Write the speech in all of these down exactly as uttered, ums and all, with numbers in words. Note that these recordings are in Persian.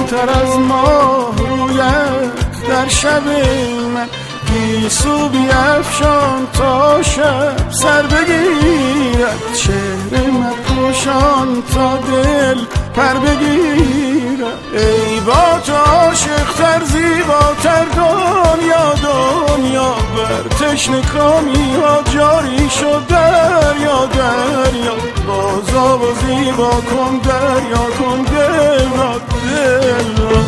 روشن‌تر از ماه رویت در شب من گیسو بیفشان تا شب سر بگیرد چهره مپوشان تا دل پر بگیرد ای با تو عاشق‌تر زیباتر دنیا دنیا بر تشنه کامی ها جاری شد دریا دریا بازا و زیبا کن دریا کن دل را دل را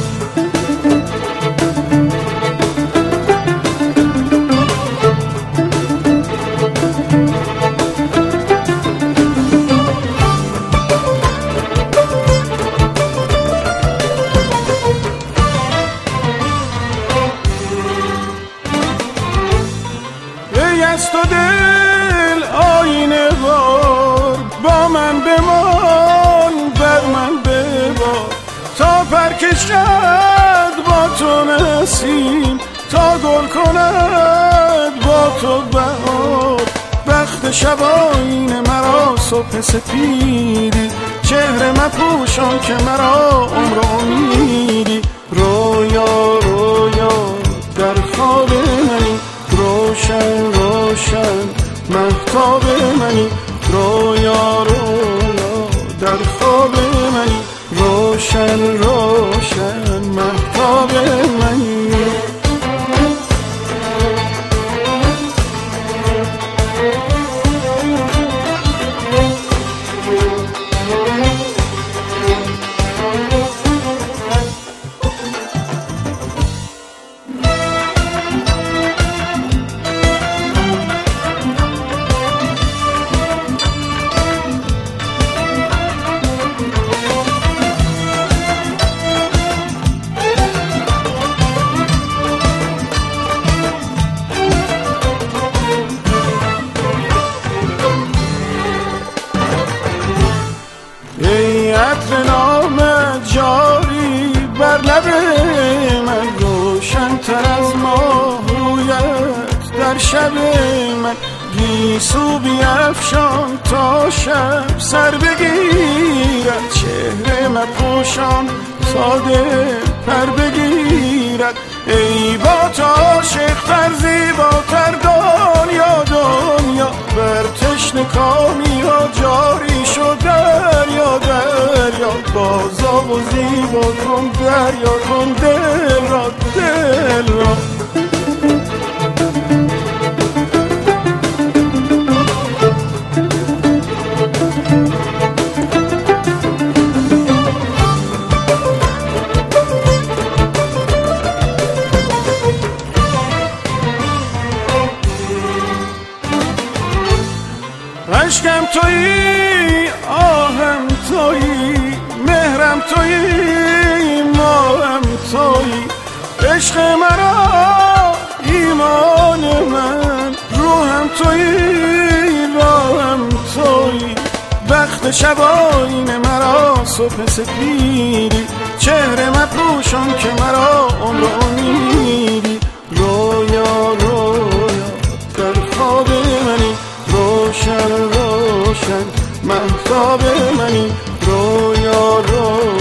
از تو دل آینه وار با من بمان بر من ببار تا پر کشد با تو نسیم تا گل کند با تو بهار بخت شب آینه مرا صبح سپیدی چهره مپوشان که مرا عمر امیدی رویا رویا در خواب منی روشن روشن مهتاب منی رویا رویا در خواب منی روشن روشن مهتاب منی عطر نامت جاری بر لب من روشن‌تر از ماه رویت در شب من گیسو بیفشان تا شب سر بگیرد چهره مپوشان تا دل پر بگیرد ای با تو عاشق‌تر زیباتر دنیا دنیا بر تشنه کامی ها جاری شد دریا دریا بازا و زیبا کن دریا کن دل را دل را عشقم تویی آهم تویی مهرم تویی ماهم تویی عشق مرا ایمان من روحم تویی راهم تویی بخت شب آینه مرا صبح سپیدی چهره مپوشان که مرا عمر امیدی رویا رویا در خواب منی روشن روشن مهتاب منی رویا رویا